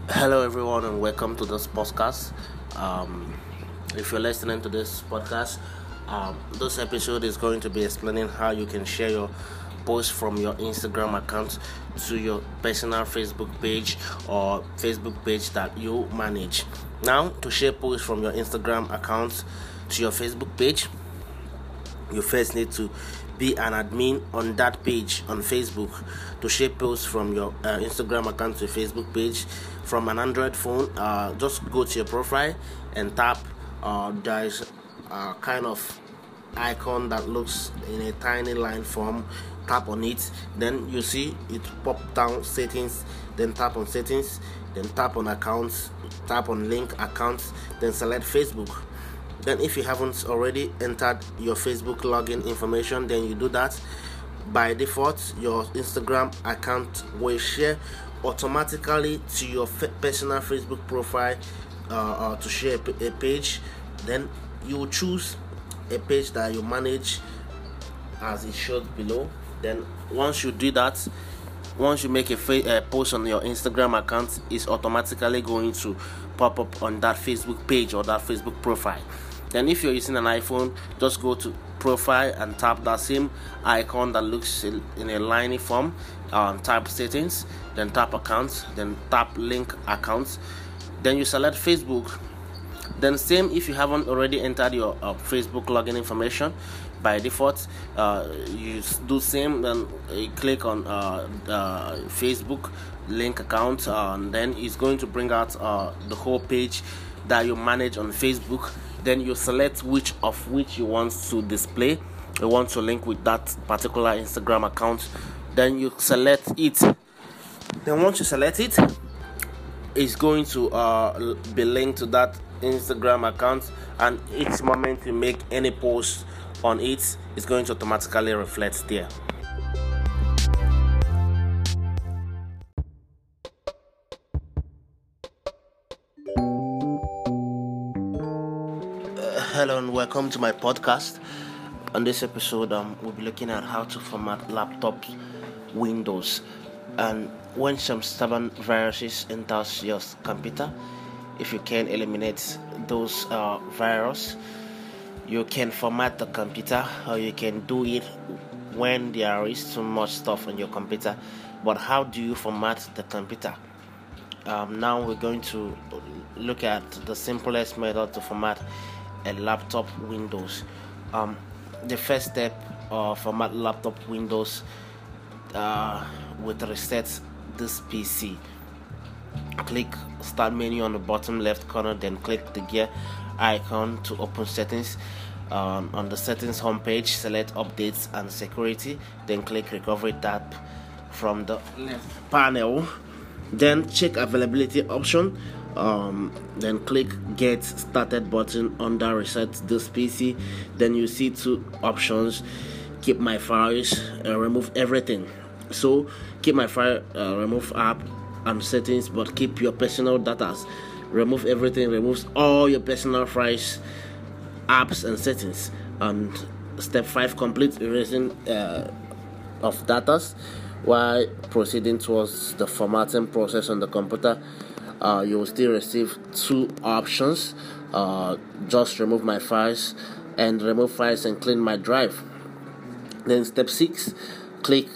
Hello, everyone, and welcome to this podcast. Um, if you're listening to this podcast, this episode is going to be explaining how you can share your post from your Instagram account to your personal Facebook page or Facebook page that you manage. Now, to share posts from your Instagram account to your Facebook page, you first need to be an admin on that page on Facebook to share posts from your Instagram account to Facebook page from an Android phone. Just go to your profile and tap. There is a kind of icon that looks in a tiny line form. Tap on it, then you see it pop down settings. Then tap on settings, then tap on accounts, tap on link accounts, then select Facebook. Then if you haven't already entered your Facebook login information, then you do that. By default, your Instagram account will share automatically to your personal Facebook profile to share a page. Then you will choose a page that you manage as it showed below. Then once you do that, once you make a post on your Instagram account, it's automatically going to pop up on that Facebook page or that Facebook profile. Then if you're using an iPhone, just go to profile and tap that same icon that looks in a liney form. Tap settings, then tap accounts, then tap link accounts. Then you select Facebook. Then same, if you haven't already entered your Facebook login information, by default you do same. Then you click on Facebook link account, and then it's going to bring out the whole page that you manage on Facebook. Then you select which you want to display. You want to link with that particular Instagram account. Then you select it. Then once you select it, it's going to be linked to that Instagram account, and each moment you make any post on it, it's going to automatically reflect there. Hello and welcome to my podcast. On this episode, we'll be looking at how to format laptop Windows, and when some stubborn viruses enters your computer, if you can eliminate those viruses, you can format the computer, or you can do it when there is too much stuff on your computer. But how do you format the computer? Now we're going to look at the simplest method to format a laptop Windows. The first step of format laptop Windows would reset this PC. Click start menu on the bottom left corner, then click the gear icon to open settings. On the settings homepage, select updates and security, then click recovery tab from the left panel. Then check availability option. Then click get started button under reset this PC. Then you see two options: keep my files, remove everything. So keep my file, remove app and settings, but keep your personal data. Remove everything, removes all your personal files, apps and settings. And step 5, complete erasing of data while proceeding towards the formatting process on the computer. You will still receive two options: just remove my files and remove files and clean my drive. Then step 6, click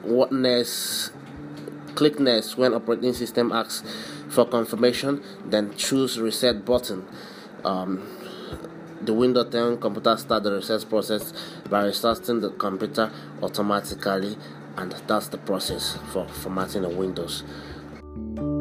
next when operating system asks for confirmation, then choose reset button. The Windows 10 computer start the reset process by restarting the computer automatically, and that's the process for formatting a Windows.